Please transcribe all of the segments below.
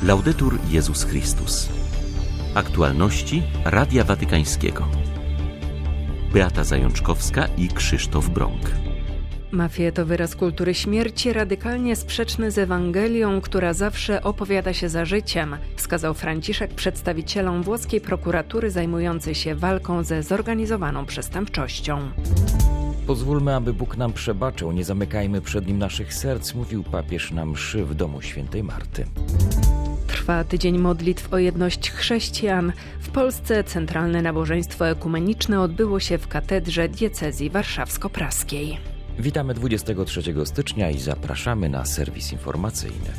Laudetur Jezus Chrystus. Aktualności Radia Watykańskiego. Beata Zajączkowska i Krzysztof Brąk. Mafie to wyraz kultury śmierci, radykalnie sprzeczny z Ewangelią, która zawsze opowiada się za życiem, wskazał Franciszek przedstawicielom włoskiej prokuratury zajmującej się walką ze zorganizowaną przestępczością. Pozwólmy, aby Bóg nam przebaczył, nie zamykajmy przed Nim naszych serc, mówił papież na mszy w domu świętej Marty. Trwa tydzień modlitw o jedność chrześcijan. W Polsce centralne nabożeństwo ekumeniczne odbyło się w katedrze diecezji warszawsko-praskiej. Witamy 23 stycznia i zapraszamy na serwis informacyjny.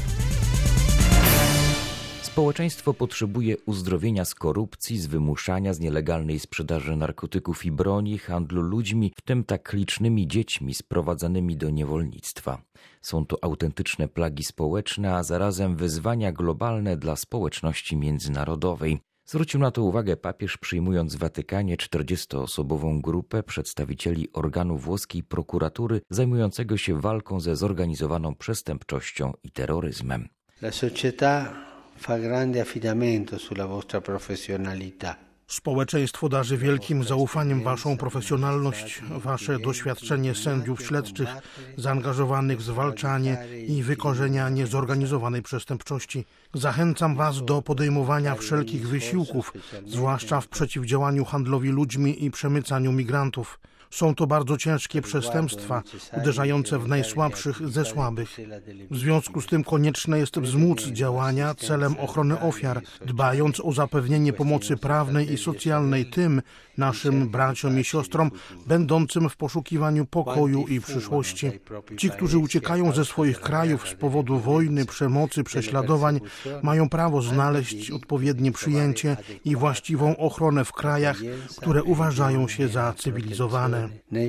Społeczeństwo potrzebuje uzdrowienia z korupcji, z wymuszania, z nielegalnej sprzedaży narkotyków i broni, handlu ludźmi, w tym tak licznymi dziećmi sprowadzanymi do niewolnictwa. Są to autentyczne plagi społeczne, a zarazem wyzwania globalne dla społeczności międzynarodowej. Zwrócił na to uwagę papież, przyjmując w Watykanie 40-osobową grupę przedstawicieli organu włoskiej prokuratury zajmującego się walką ze zorganizowaną przestępczością i terroryzmem. La società fa grande affidamento sulla vostra professionalità. Społeczeństwo darzy wielkim zaufaniem waszą profesjonalność, wasze doświadczenie sędziów śledczych zaangażowanych w zwalczanie i wykorzenianie zorganizowanej przestępczości. Zachęcam was do podejmowania wszelkich wysiłków, zwłaszcza w przeciwdziałaniu handlowi ludźmi i przemycaniu migrantów. Są to bardzo ciężkie przestępstwa, uderzające w najsłabszych ze słabych. W związku z tym konieczne jest wzmóc działania celem ochrony ofiar, dbając o zapewnienie pomocy prawnej i socjalnej tym naszym braciom i siostrom, będącym w poszukiwaniu pokoju i przyszłości. Ci, którzy uciekają ze swoich krajów z powodu wojny, przemocy, prześladowań, mają prawo znaleźć odpowiednie przyjęcie i właściwą ochronę w krajach, które uważają się za cywilizowane.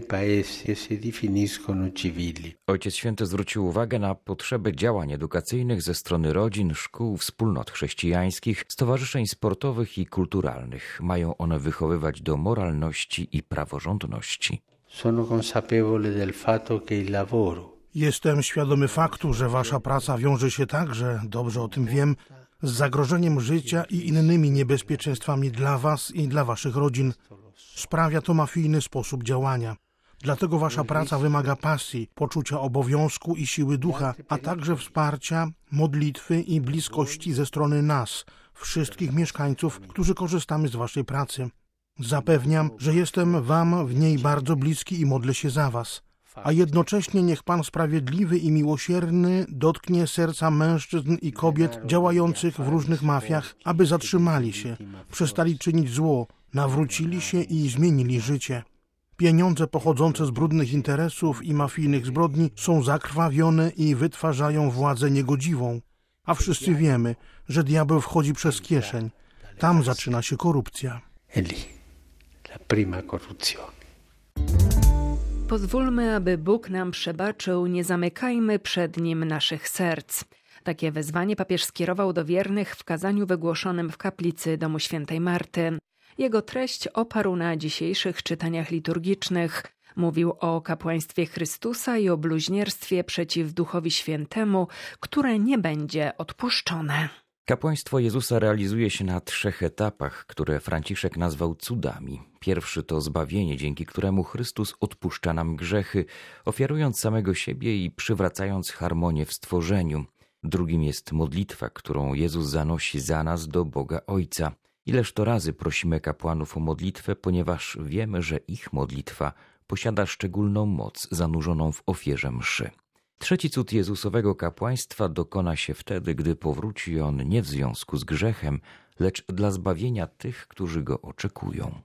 Ojciec Święty zwrócił uwagę na potrzebę działań edukacyjnych ze strony rodzin, szkół, wspólnot chrześcijańskich, stowarzyszeń sportowych i kulturalnych. Mają one wychowywać do moralności i praworządności. Jestem świadomy faktu, że wasza praca wiąże się także, dobrze o tym wiem, z zagrożeniem życia i innymi niebezpieczeństwami dla was i dla waszych rodzin. Sprawia to mafijny sposób działania. Dlatego wasza praca wymaga pasji, poczucia obowiązku i siły ducha, a także wsparcia, modlitwy i bliskości ze strony nas, wszystkich mieszkańców, którzy korzystamy z waszej pracy. Zapewniam, że jestem wam w niej bardzo bliski i modlę się za was. A jednocześnie niech Pan sprawiedliwy i miłosierny dotknie serca mężczyzn i kobiet działających w różnych mafiach, aby zatrzymali się, przestali czynić zło, nawrócili się i zmienili życie. Pieniądze pochodzące z brudnych interesów i mafijnych zbrodni są zakrwawione i wytwarzają władzę niegodziwą. A wszyscy wiemy, że diabeł wchodzi przez kieszeń. Tam zaczyna się korupcja. Pozwólmy, aby Bóg nam przebaczył, nie zamykajmy przed Nim naszych serc. Takie wezwanie papież skierował do wiernych w kazaniu wygłoszonym w kaplicy domu świętej Marty. Jego treść oparł na dzisiejszych czytaniach liturgicznych. Mówił o kapłaństwie Chrystusa i o bluźnierstwie przeciw Duchowi Świętemu, które nie będzie odpuszczone. Kapłaństwo Jezusa realizuje się na 3 etapach, które Franciszek nazwał cudami. Pierwszy to zbawienie, dzięki któremu Chrystus odpuszcza nam grzechy, ofiarując samego siebie i przywracając harmonię w stworzeniu. Drugim jest modlitwa, którą Jezus zanosi za nas do Boga Ojca. Ileż to razy prosimy kapłanów o modlitwę, ponieważ wiemy, że ich modlitwa posiada szczególną moc zanurzoną w ofierze mszy. Trzeci cud Jezusowego kapłaństwa dokona się wtedy, gdy powróci On nie w związku z grzechem, lecz dla zbawienia tych, którzy Go oczekują.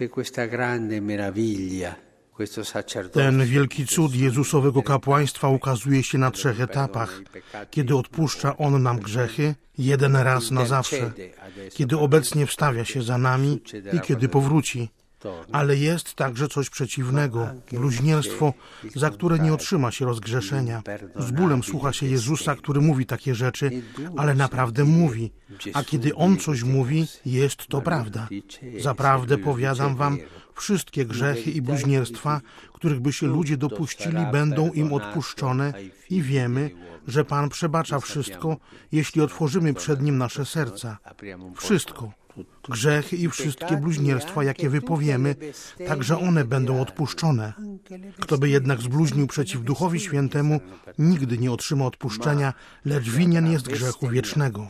Ten wielki cud Jezusowego kapłaństwa ukazuje się na 3 etapach. Kiedy odpuszcza On nam grzechy, jeden raz na zawsze. Kiedy obecnie wstawia się za nami i kiedy powróci. Ale jest także coś przeciwnego, bluźnierstwo, za które nie otrzyma się rozgrzeszenia. Z bólem słucha się Jezusa, który mówi takie rzeczy, ale naprawdę mówi. A kiedy On coś mówi, jest to prawda. Zaprawdę powiadam wam, wszystkie grzechy i bluźnierstwa, których by się ludzie dopuścili, będą im odpuszczone i wiemy, że Pan przebacza wszystko, jeśli otworzymy przed Nim nasze serca. Wszystko. Grzechy i wszystkie bluźnierstwa, jakie wypowiemy, także one będą odpuszczone. Kto by jednak zbluźnił przeciw Duchowi Świętemu, nigdy nie otrzyma odpuszczenia, lecz winien jest grzechu wiecznego.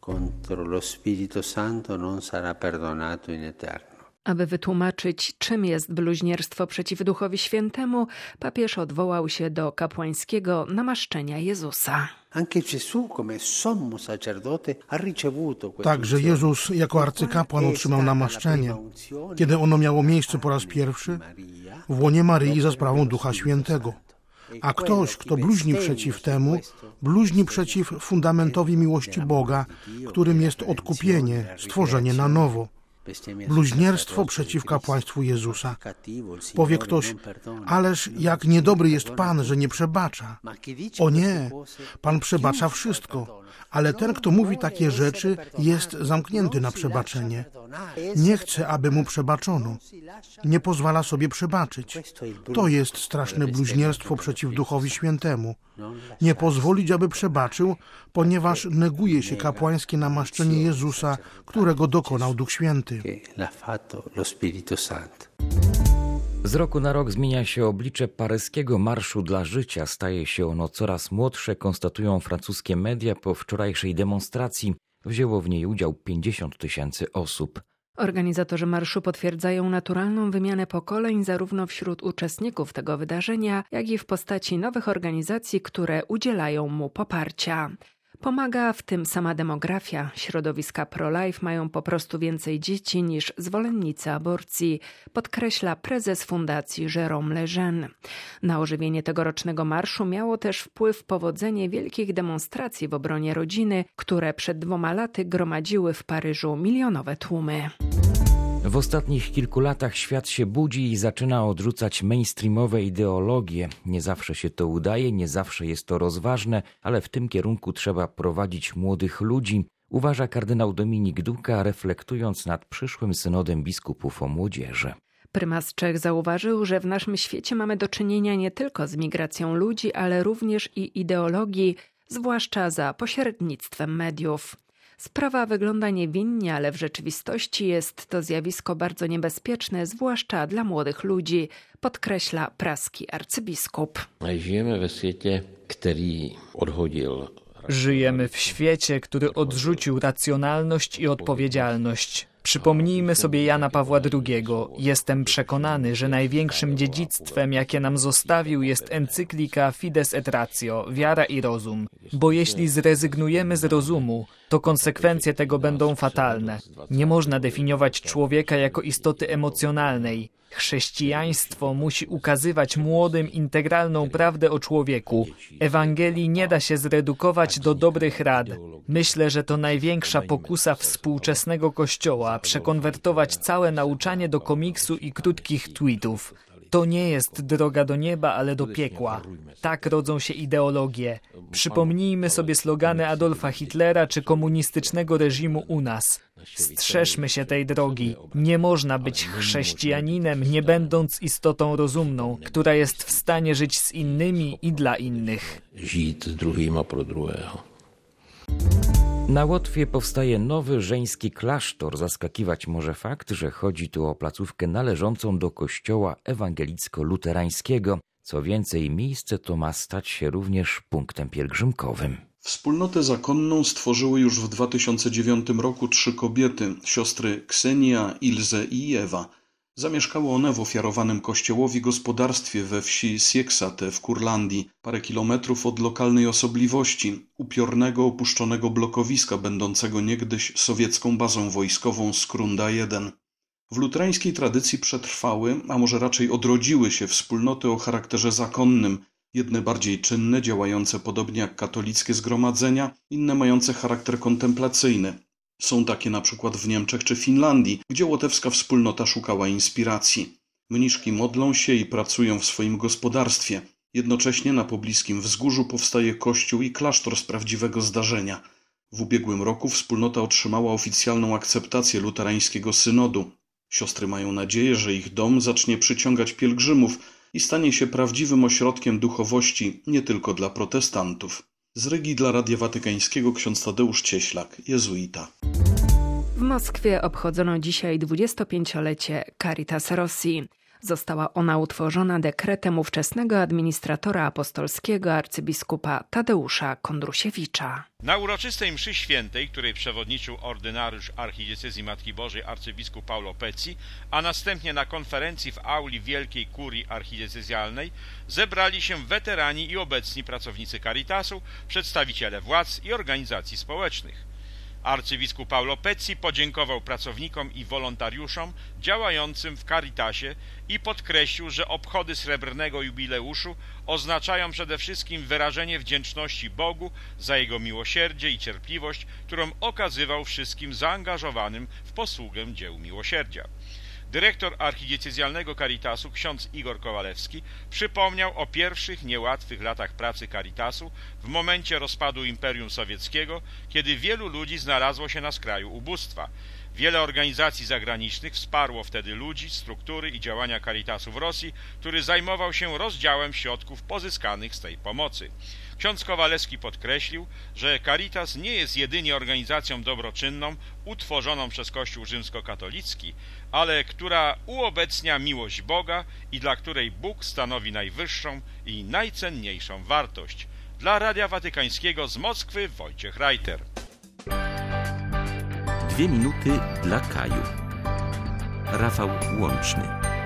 Aby wytłumaczyć, czym jest bluźnierstwo przeciw Duchowi Świętemu, papież odwołał się do kapłańskiego namaszczenia Jezusa. Także Jezus jako arcykapłan otrzymał namaszczenie. Kiedy ono miało miejsce po raz pierwszy? W łonie Maryi za sprawą Ducha Świętego. A ktoś, kto bluźni przeciw temu, bluźni przeciw fundamentowi miłości Boga, którym jest odkupienie, stworzenie na nowo. Bluźnierstwo przeciw kapłaństwu Jezusa. Powie ktoś, ależ jak niedobry jest Pan, że nie przebacza. O nie, Pan przebacza wszystko, ale ten, kto mówi takie rzeczy, jest zamknięty na przebaczenie. Nie chce, aby mu przebaczono. Nie pozwala sobie przebaczyć. To jest straszne bluźnierstwo przeciw Duchowi Świętemu. Nie pozwolić, aby przebaczył, ponieważ neguje się kapłańskie namaszczenie Jezusa, którego dokonał Duch Święty. Z roku na rok zmienia się oblicze paryskiego Marszu dla Życia. Staje się ono coraz młodsze, konstatują francuskie media. Po wczorajszej demonstracji wzięło w niej udział 50 000 osób. Organizatorzy marszu potwierdzają naturalną wymianę pokoleń zarówno wśród uczestników tego wydarzenia, jak i w postaci nowych organizacji, które udzielają mu poparcia. Pomaga w tym sama demografia. Środowiska pro-life mają po prostu więcej dzieci niż zwolennicy aborcji, podkreśla prezes fundacji Jérôme Lejeune. Na ożywienie tegorocznego marszu miało też wpływ powodzenie wielkich demonstracji w obronie rodziny, które przed 2 laty gromadziły w Paryżu milionowe tłumy. W ostatnich kilku latach świat się budzi i zaczyna odrzucać mainstreamowe ideologie. Nie zawsze się to udaje, nie zawsze jest to rozważne, ale w tym kierunku trzeba prowadzić młodych ludzi, uważa kardynał Dominik Duka, reflektując nad przyszłym synodem biskupów o młodzieży. Prymas Czech zauważył, że w naszym świecie mamy do czynienia nie tylko z migracją ludzi, ale również i ideologii, zwłaszcza za pośrednictwem mediów. Sprawa wygląda niewinnie, ale w rzeczywistości jest to zjawisko bardzo niebezpieczne, zwłaszcza dla młodych ludzi, podkreśla praski arcybiskup. Żyjemy w świecie, który odrzucił racjonalność i odpowiedzialność. Przypomnijmy sobie Jana Pawła II. Jestem przekonany, że największym dziedzictwem, jakie nam zostawił, jest encyklika Fides et Ratio, wiara i rozum. Bo jeśli zrezygnujemy z rozumu, to konsekwencje tego będą fatalne. Nie można definiować człowieka jako istoty emocjonalnej. Chrześcijaństwo musi ukazywać młodym integralną prawdę o człowieku. Ewangelii nie da się zredukować do dobrych rad. Myślę, że to największa pokusa współczesnego Kościoła, przekonwertować całe nauczanie do komiksu i krótkich tweetów. To nie jest droga do nieba, ale do piekła. Tak rodzą się ideologie. Przypomnijmy sobie slogany Adolfa Hitlera czy komunistycznego reżimu u nas. Strzeżmy się tej drogi. Nie można być chrześcijaninem, nie będąc istotą rozumną, która jest w stanie żyć z innymi i dla innych. Żyć z drugim pro drugiego. Na Łotwie powstaje nowy żeński klasztor. Zaskakiwać może fakt, że chodzi tu o placówkę należącą do kościoła ewangelicko-luterańskiego. Co więcej, miejsce to ma stać się również punktem pielgrzymkowym. Wspólnotę zakonną stworzyły już w 2009 roku 3 kobiety, siostry Ksenia, Ilze i Ewa. Zamieszkały one w ofiarowanym kościołowi gospodarstwie we wsi Sieksate w Kurlandii, parę kilometrów od lokalnej osobliwości, upiornego, opuszczonego blokowiska będącego niegdyś sowiecką bazą wojskową Skrunda 1. W luterańskiej tradycji przetrwały, a może raczej odrodziły się wspólnoty o charakterze zakonnym, jedne bardziej czynne, działające podobnie jak katolickie zgromadzenia, inne mające charakter kontemplacyjny. Są takie na przykład w Niemczech czy Finlandii, gdzie łotewska wspólnota szukała inspiracji. Mniszki modlą się i pracują w swoim gospodarstwie. Jednocześnie na pobliskim wzgórzu powstaje kościół i klasztor z prawdziwego zdarzenia. W ubiegłym roku wspólnota otrzymała oficjalną akceptację luterańskiego synodu. Siostry mają nadzieję, że ich dom zacznie przyciągać pielgrzymów i stanie się prawdziwym ośrodkiem duchowości nie tylko dla protestantów. Z Rygi dla Radia Watykańskiego ksiądz Tadeusz Cieślak, jezuita. W Moskwie obchodzono dzisiaj 25-lecie Caritas Rosji. Została ona utworzona dekretem ówczesnego administratora apostolskiego arcybiskupa Tadeusza Kondrusiewicza. Na uroczystej mszy świętej, której przewodniczył ordynariusz archidiecezji Matki Bożej arcybiskup Paolo Pezzi, a następnie na konferencji w auli Wielkiej Kurii Archidiecezjalnej zebrali się weterani i obecni pracownicy Caritasu, przedstawiciele władz i organizacji społecznych. Arcybiskup Paolo Pezzi podziękował pracownikom i wolontariuszom działającym w Caritasie i podkreślił, że obchody srebrnego jubileuszu oznaczają przede wszystkim wyrażenie wdzięczności Bogu za Jego miłosierdzie i cierpliwość, którą okazywał wszystkim zaangażowanym w posługę dzieł miłosierdzia. Dyrektor archidiecezjalnego Caritasu, ksiądz Igor Kowalewski, przypomniał o pierwszych niełatwych latach pracy Caritasu w momencie rozpadu Imperium Sowieckiego, kiedy wielu ludzi znalazło się na skraju ubóstwa. Wiele organizacji zagranicznych wsparło wtedy ludzi, struktury i działania Caritasu w Rosji, który zajmował się rozdziałem środków pozyskanych z tej pomocy. Ksiądz Kowalewski podkreślił, że Caritas nie jest jedynie organizacją dobroczynną utworzoną przez Kościół rzymskokatolicki, ale która uobecnia miłość Boga i dla której Bóg stanowi najwyższą i najcenniejszą wartość. Dla Radia Watykańskiego z Moskwy Wojciech Reiter. 2 minuty dla Kaju. Rafał Łączny.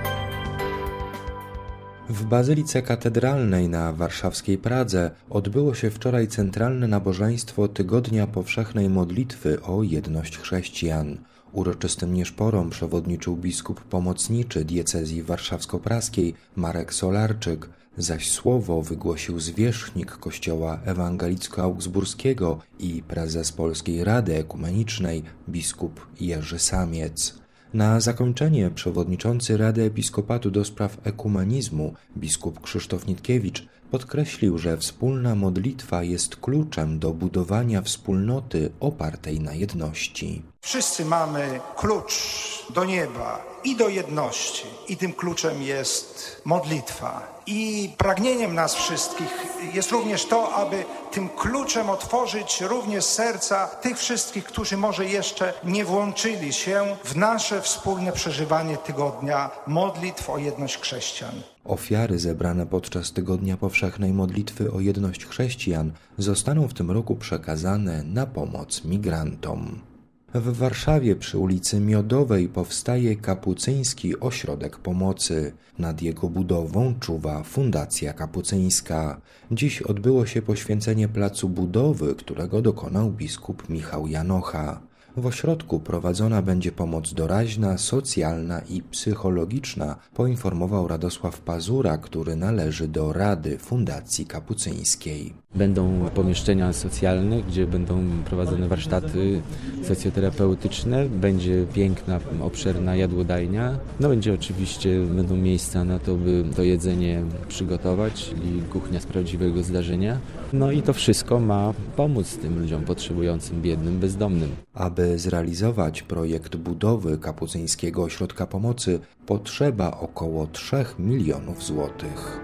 W Bazylice Katedralnej na warszawskiej Pradze odbyło się wczoraj centralne nabożeństwo Tygodnia Powszechnej Modlitwy o jedność chrześcijan. Uroczystym nieszporom przewodniczył biskup pomocniczy diecezji warszawsko-praskiej Marek Solarczyk, zaś słowo wygłosił zwierzchnik Kościoła Ewangelicko-Augsburskiego i prezes Polskiej Rady Ekumenicznej biskup Jerzy Samiec. Na zakończenie przewodniczący Rady Episkopatu do spraw ekumenizmu biskup Krzysztof Nitkiewicz podkreślił, że wspólna modlitwa jest kluczem do budowania wspólnoty opartej na jedności. Wszyscy mamy klucz do nieba i do jedności i tym kluczem jest modlitwa. I pragnieniem nas wszystkich jest również to, aby tym kluczem otworzyć również serca tych wszystkich, którzy może jeszcze nie włączyli się w nasze wspólne przeżywanie tygodnia modlitw o jedność chrześcijan. Ofiary zebrane podczas Tygodnia Powszechnej Modlitwy o jedność chrześcijan zostaną w tym roku przekazane na pomoc migrantom. W Warszawie przy ulicy Miodowej powstaje kapucyński ośrodek pomocy. Nad jego budową czuwa Fundacja Kapucyńska. Dziś odbyło się poświęcenie placu budowy, którego dokonał biskup Michał Janocha. W ośrodku prowadzona będzie pomoc doraźna, socjalna i psychologiczna, poinformował Radosław Pazura, który należy do Rady Fundacji Kapucyńskiej. Będą pomieszczenia socjalne, gdzie będą prowadzone warsztaty socjoterapeutyczne, będzie piękna, obszerna jadłodajnia. Będzie oczywiście, będą miejsca na to, by to jedzenie przygotować, czyli kuchnia z prawdziwego zdarzenia. I to wszystko ma pomóc tym ludziom potrzebującym, biednym, bezdomnym. Aby zrealizować projekt budowy Kapucyńskiego Ośrodka Pomocy potrzeba około 3 milionów złotych.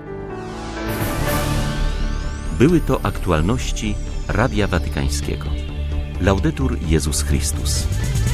Były to aktualności Radia Watykańskiego. Laudetur Jezus Chrystus.